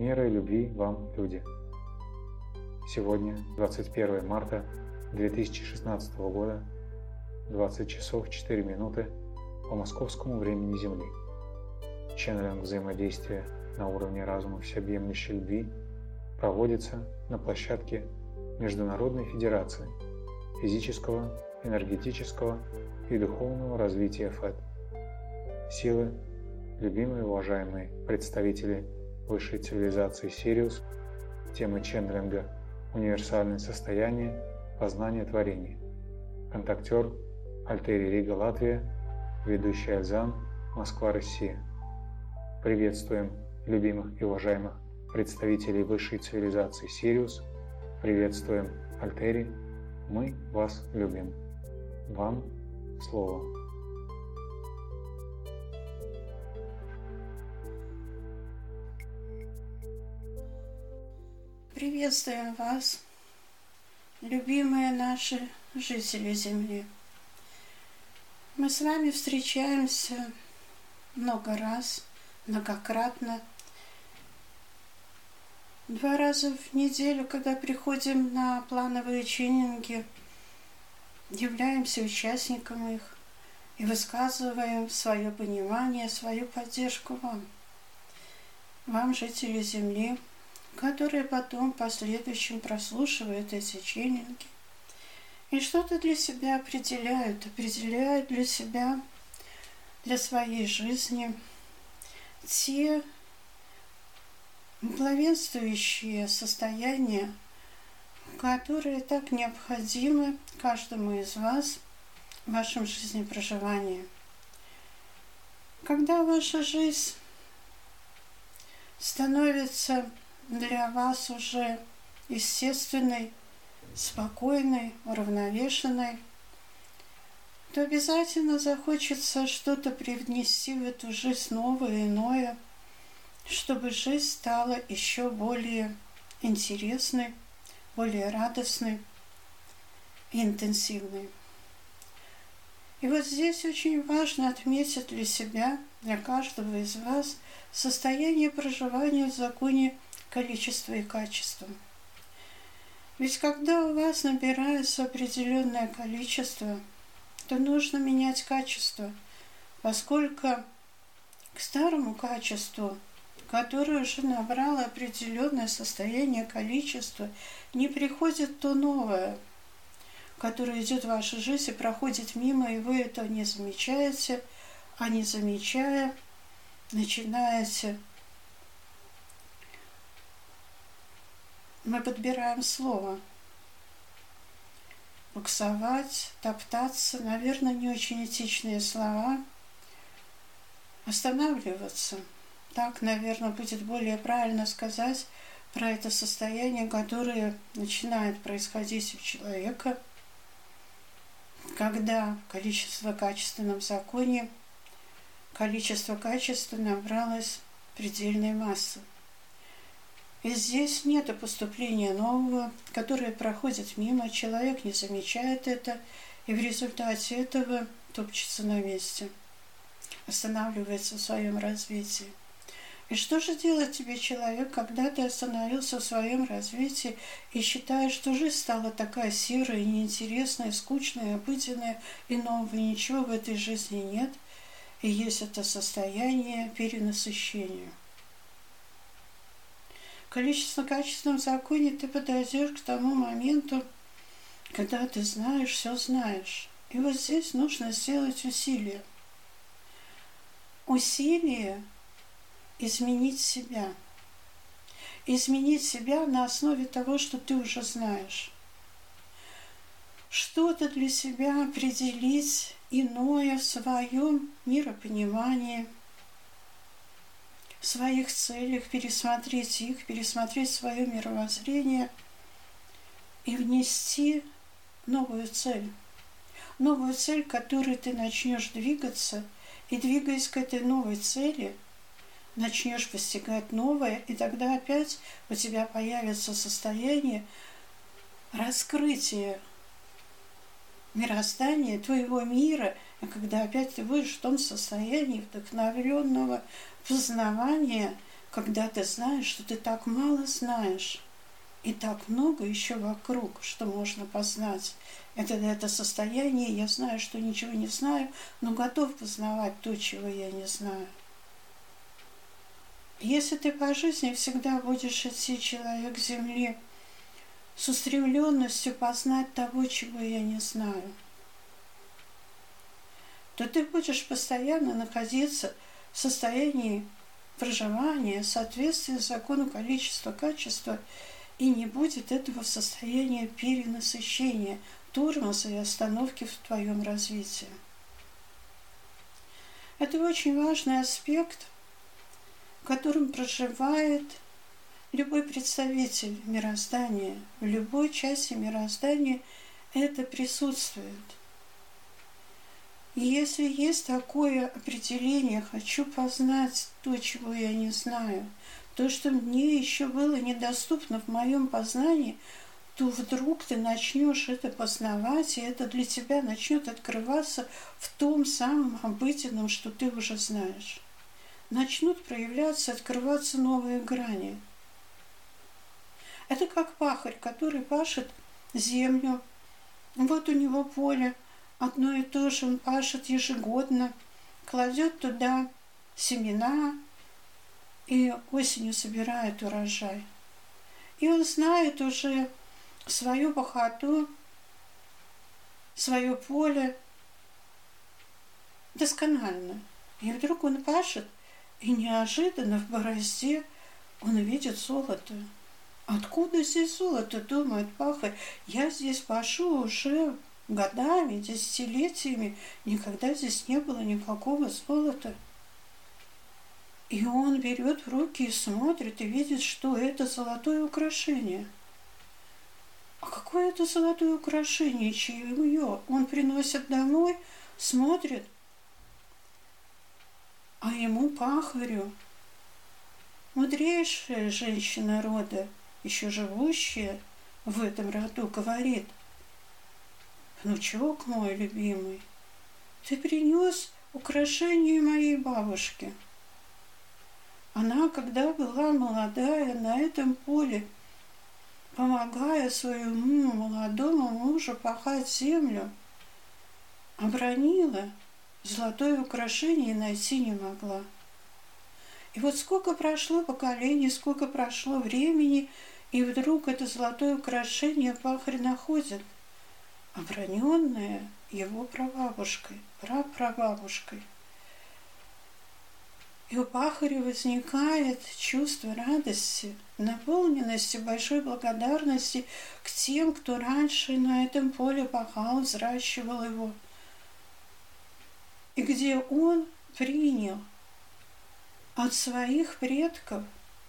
Мира и любви вам, люди! Сегодня, 21 марта 2016 года, 20 часов 4 минуты по московскому времени Земли. Ченнелинг взаимодействия на уровне разума всеобъемлющей любви проводится на площадке Международной Федерации физического, энергетического и духовного развития ФЭД. Силы, любимые и уважаемые представители высшей цивилизации Сириус, темы ченнелинга «Универсальное состояние познания творений». Контактер Альтери Рига, Латвия, ведущий Альзан, Москва, Россия. Приветствуем любимых и уважаемых представителей высшей цивилизации Сириус. Приветствуем Альтери. Мы вас любим. Вам слово. Приветствуем вас, любимые наши жители Земли. Мы с вами встречаемся много раз, многократно. 2 раза в неделю, когда приходим на плановые ченнелинги, являемся участником их и высказываем свое понимание, свою поддержку вам, жители Земли, которые потом в последующем прослушивают эти ченнелинги и что-то для себя определяют для себя, для своей жизни те главенствующие состояния, которые так необходимы каждому из вас в вашем жизнепроживании. Когда ваша жизнь становится для вас уже естественной, спокойной, уравновешенной, то обязательно захочется что-то привнести в эту жизнь новое, иное, чтобы жизнь стала еще более интересной, более радостной и интенсивной. И вот здесь очень важно отметить для себя, для каждого из вас, состояние проживания в законе количества и качества. Ведь когда у вас набирается определенное количество, то нужно менять качество, поскольку к старому качеству, которое уже набрало определенное состояние количества, не приходит то новое, которое идет в вашу жизнь и проходит мимо, и вы это не замечаете, а не замечая, начинаете. Мы подбираем слово. Буксовать, топтаться, наверное, не очень этичные слова. Останавливаться. Так, наверное, будет более правильно сказать про это состояние, которое начинает происходить у человека, когда количество в качественном законе, количество качества набралось предельной массы. И здесь нет поступления нового, которое проходит мимо, человек не замечает это, и в результате этого топчется на месте, останавливается в своем развитии. И что же делать тебе, человек, когда ты остановился в своем развитии и считаешь, что жизнь стала такая серая, неинтересная, скучная, обыденная, и нового ничего в этой жизни нет, и есть это состояние перенасыщения. В количественно-качественном законе ты подойдешь к тому моменту, когда ты знаешь, все знаешь. И вот здесь нужно сделать усилие. Усилие изменить себя. Изменить себя на основе того, что ты уже знаешь. Что-то для себя определить иное в своем миропонимании, в своих целях, пересмотреть их, пересмотреть свое мировоззрение и внести новую цель, к которой ты начнешь двигаться, и двигаясь к этой новой цели, начнешь постигать новое, и тогда опять у тебя появится состояние раскрытия мироздания, твоего мира, и когда опять ты будешь в том состоянии вдохновленного познавания, когда ты знаешь, что ты так мало знаешь, и так много еще вокруг, что можно познать. Это состояние, я знаю, что ничего не знаю, но готов познавать то, чего я не знаю. Если ты по жизни всегда будешь идти, человек Земли, с устремленностью познать того, чего я не знаю, то ты будешь постоянно находиться в состоянии проживания, соответствия закону количества-качества, и не будет этого состояния перенасыщения, тормоза и остановки в твоем развитии. Это очень важный аспект, которым проживает любой представитель мироздания. В любой части мироздания это присутствует. И если есть такое определение «хочу познать то, чего я не знаю», то, что мне еще было недоступно в моем познании, то вдруг ты начнешь это познавать, и это для тебя начнет открываться в том самом обыденном, что ты уже знаешь. Начнут проявляться, открываться новые грани. Это как пахарь, который пашет землю. Вот у него поле, одно и то же, он пашет ежегодно, кладет туда семена и осенью собирает урожай. И он знает уже свою пахоту, свое поле досконально. И вдруг он пашет, и неожиданно в борозде он видит золото. Откуда здесь золото, думает пахарь? Я здесь пашу уже годами, десятилетиями, никогда здесь не было никакого золота. И он берет в руки и смотрит, и видит, что это золотое украшение. А какое это золотое украшение, чье? Он приносит домой, смотрит, а ему, пахарю, мудрейшая женщина рода, еще живущая в этом роду, говорит: внучок мой любимый, ты принес украшение моей бабушки. Она, когда была молодая, на этом поле, помогая своему молодому мужу пахать землю, обронила золотое украшение и найти не могла. И вот сколько прошло поколений, сколько прошло времени, и вдруг это золотое украшение пахарь находит, оброненное его прабабушкой, прапрабабушкой. И у пахаря возникает чувство радости, наполненности, большой благодарности к тем, кто раньше на этом поле пахал, взращивал его. И где он принял от своих предков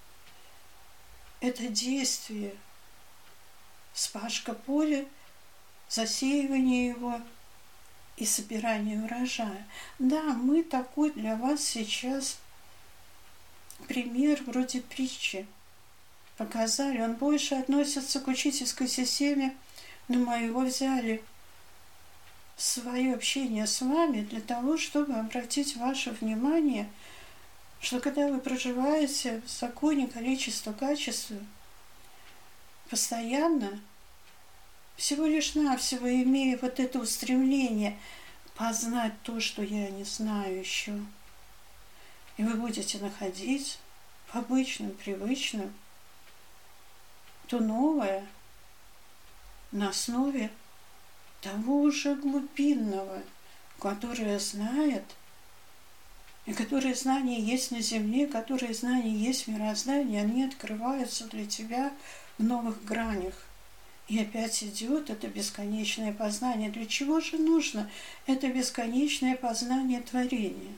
это действие, вспашка поля, засеивание его и собирание урожая. Да, мы такой для вас сейчас пример вроде притчи показали. Он больше относится к учительской системе, но мы его взяли в свое общение с вами для того, чтобы обратить ваше внимание, что когда вы проживаете в законе количества-качества, постоянно, всего лишь навсего имея вот это устремление познать то, что я не знаю еще, и вы будете находить в обычном, привычном то новое на основе того уже глубинного, которое знает, и которые знания есть на Земле, которые знания есть в мироздании, они открываются для тебя в новых гранях. И опять идет это бесконечное познание. Для чего же нужно это бесконечное познание творения?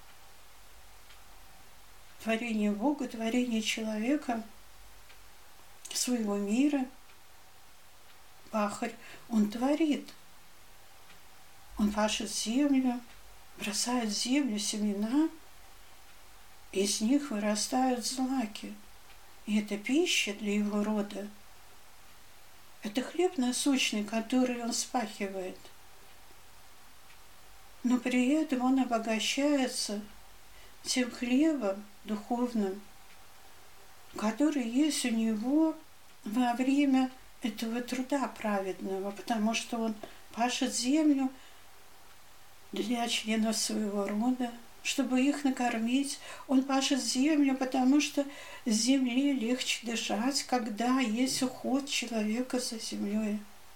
Творение Бога, творение человека, своего мира. Пахарь, он творит. Он пашет землю, бросает в землю семена, из них вырастают злаки. И это пища для его рода. Это хлеб насущный, который он спахивает. Но при этом он обогащается тем хлебом духовным, который есть у него во время этого труда праведного, потому что он пашет землю для членов своего рода, чтобы их накормить. Он пашет землю, потому что с земли легче дышать, когда есть уход человека за землей.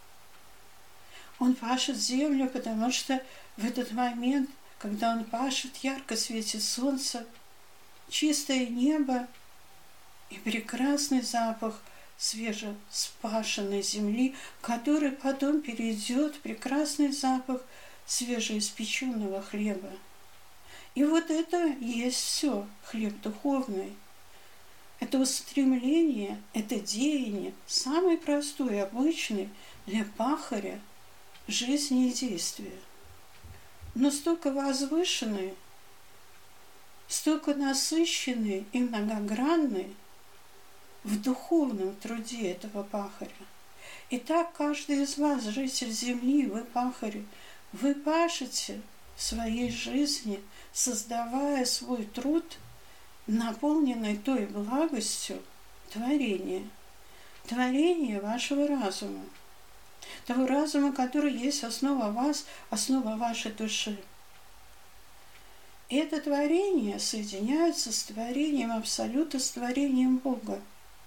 Он пашет землю, потому что в этот момент, когда он пашет, ярко светит солнце, чистое небо и прекрасный запах свежеспашенной земли, который потом перейдет в прекрасный запах свежеиспеченного хлеба. И вот это есть все, хлеб духовный. Это устремление, это деяние, самый простой, обычный для пахаря жизни и действия. Но столько возвышенный, столько насыщенный и многогранный в духовном труде этого пахаря. И так каждый из вас, житель земли, вы пахари, вы пашете в своей жизни, создавая свой труд, наполненный той благостью творения, творения вашего разума, того разума, который есть основа вас, основа вашей души. И это творение соединяется с творением Абсолюта, с творением Бога.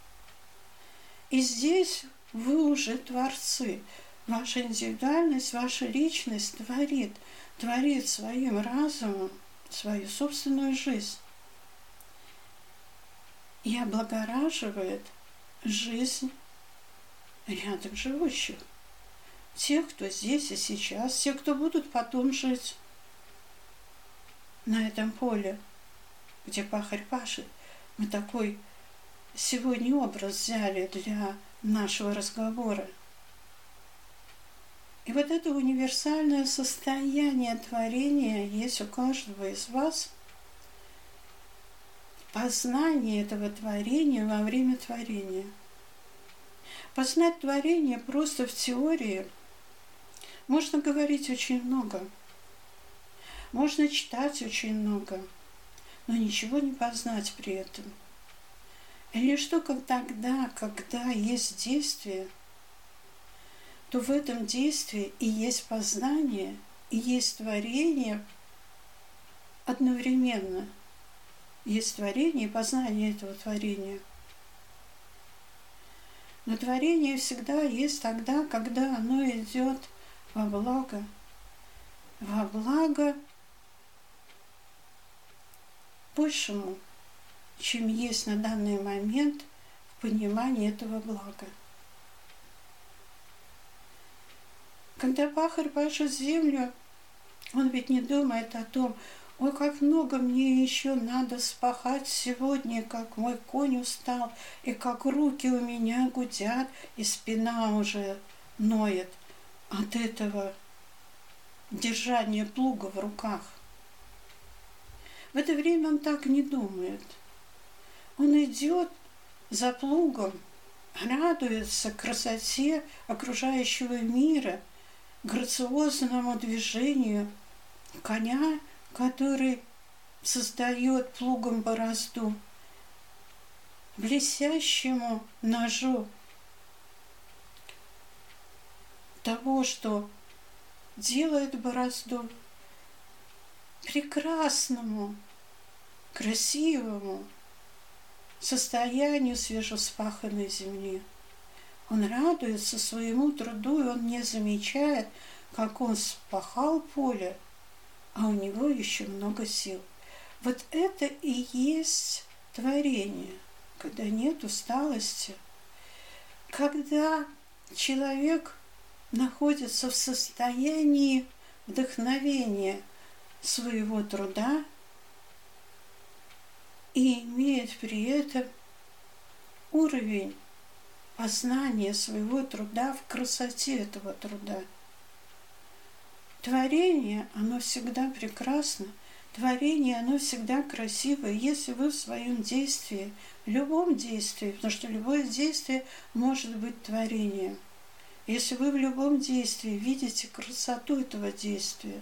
И здесь вы уже творцы. Ваша индивидуальность, ваша личность творит своим разумом свою собственную жизнь. И облагораживает жизнь рядом живущих. Тех, кто здесь и сейчас, тех, кто будут потом жить на этом поле, где пахарь пашет. Мы такой сегодня образ взяли для нашего разговора. И вот это универсальное состояние творения есть у каждого из вас. Познание этого творения во время творения. Познать творение просто в теории можно говорить очень много. Можно читать очень много, но ничего не познать при этом. И лишь только тогда, когда есть действие, то в этом действии и есть познание, и есть творение одновременно. Есть творение и познание этого творения. Но творение всегда есть тогда, когда оно идет во благо большему, чем есть на данный момент в понимании этого блага. Когда пахарь пашет землю, он ведь не думает о том, ой, как много мне еще надо спахать сегодня, как мой конь устал, и как руки у меня гудят, и спина уже ноет от этого держания плуга в руках. В это время он так не думает. Он идет за плугом, радуется красоте окружающего мира, грациозному движению коня, который создает плугом борозду, блестящему ножу того, что делает борозду, прекрасному, красивому состоянию свежеспаханной земли. Он радуется своему труду, и он не замечает, как он спахал поле, а у него еще много сил. Вот это и есть творение, когда нет усталости, когда человек находится в состоянии вдохновения своего труда и имеет при этом уровень познания своего труда в красоте этого труда. Творение, оно всегда прекрасно, творение, оно всегда красиво, если вы в своем действии, в любом действии, потому что любое действие может быть творением, если вы в любом действии видите красоту этого действия,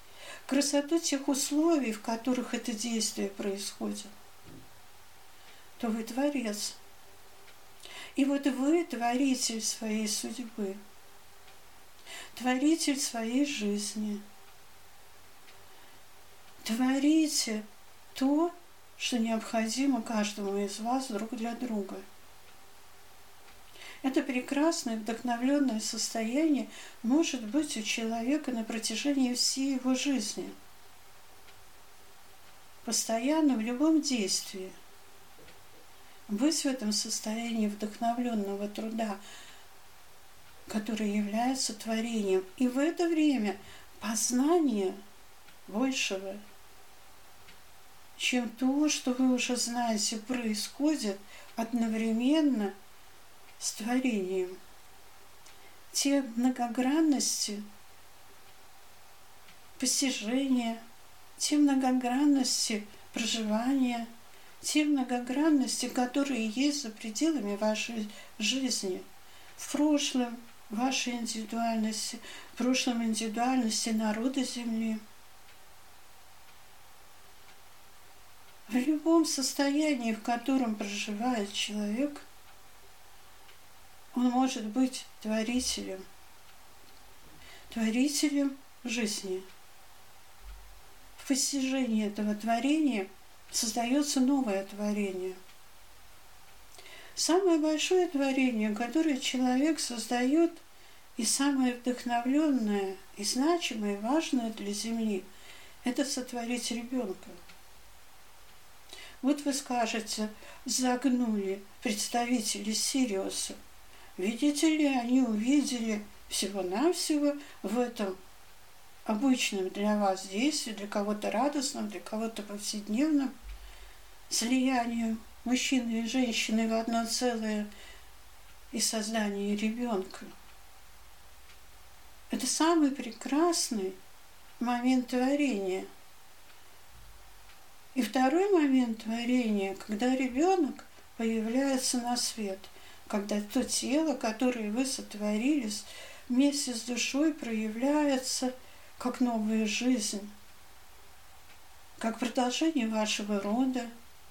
красоту тех условий, в которых это действие происходит, то вы творец. И вот вы творитель своей судьбы, творитель своей жизни. Творите то, что необходимо каждому из вас друг для друга. Это прекрасное, вдохновленное состояние может быть у человека на протяжении всей его жизни. Постоянно в любом действии. Быть в этом состоянии вдохновленного труда, который является творением. И в это время познание большего, чем то, что вы уже знаете, происходит одновременно с творением. Те многогранности постижения, те многогранности проживания, те многогранности, которые есть за пределами вашей жизни. В прошлом вашей индивидуальности, в прошлом индивидуальности народа Земли. В любом состоянии, в котором проживает человек, он может быть творителем, творителем жизни. В постижении этого творения создается новое творение. Самое большое творение, которое человек создает, и самое вдохновленное, и значимое, и важное для Земли, это сотворить ребенка. Вот вы скажете, загнули представители Сириуса. Видите ли, они увидели всего-навсего в этом обычном для вас действии, для кого-то радостном, для кого-то повседневном, слиянию мужчины и женщины в одно целое и создание ребенка. Это самый прекрасный момент творения. И второй момент творения, когда ребенок появляется на свет, когда то тело, которое вы сотворили, вместе с душой проявляется как новая жизнь, как продолжение вашего рода,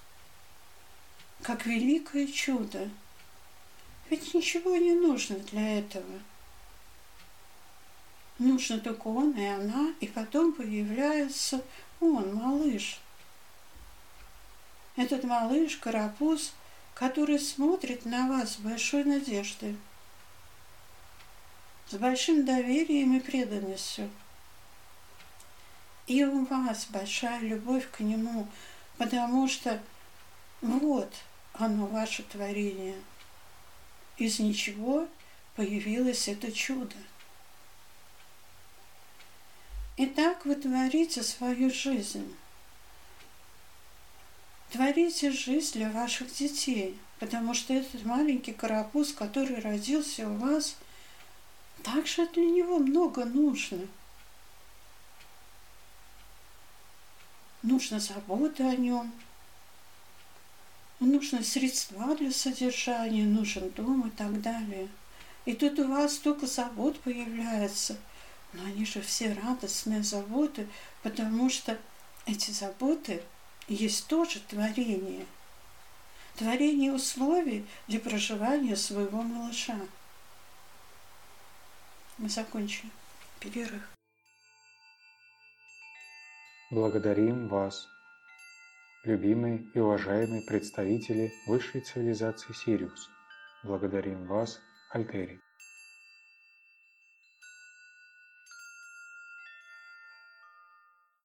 как великое чудо. Ведь ничего не нужно для этого. Нужно только он и она, и потом появляется он, малыш. Этот малыш, карапуз, который смотрит на вас с большой надеждой, с большим доверием и преданностью. И у вас большая любовь к нему, потому что вот оно, ваше творение. Из ничего появилось это чудо. Итак, вы творите свою жизнь. Творите жизнь для ваших детей, потому что этот маленький карапуз, который родился у вас, также для него много нужно. Нужна забота о нем, нужны средства для содержания, нужен дом и так далее. И тут у вас столько забот появляется, но они же все радостные заботы, потому что эти заботы есть тоже творение. Творение условий для проживания своего малыша. Мы закончили. Перерыв. Благодарим вас, любимые и уважаемые представители высшей цивилизации Сириус. Благодарим вас, Альтери.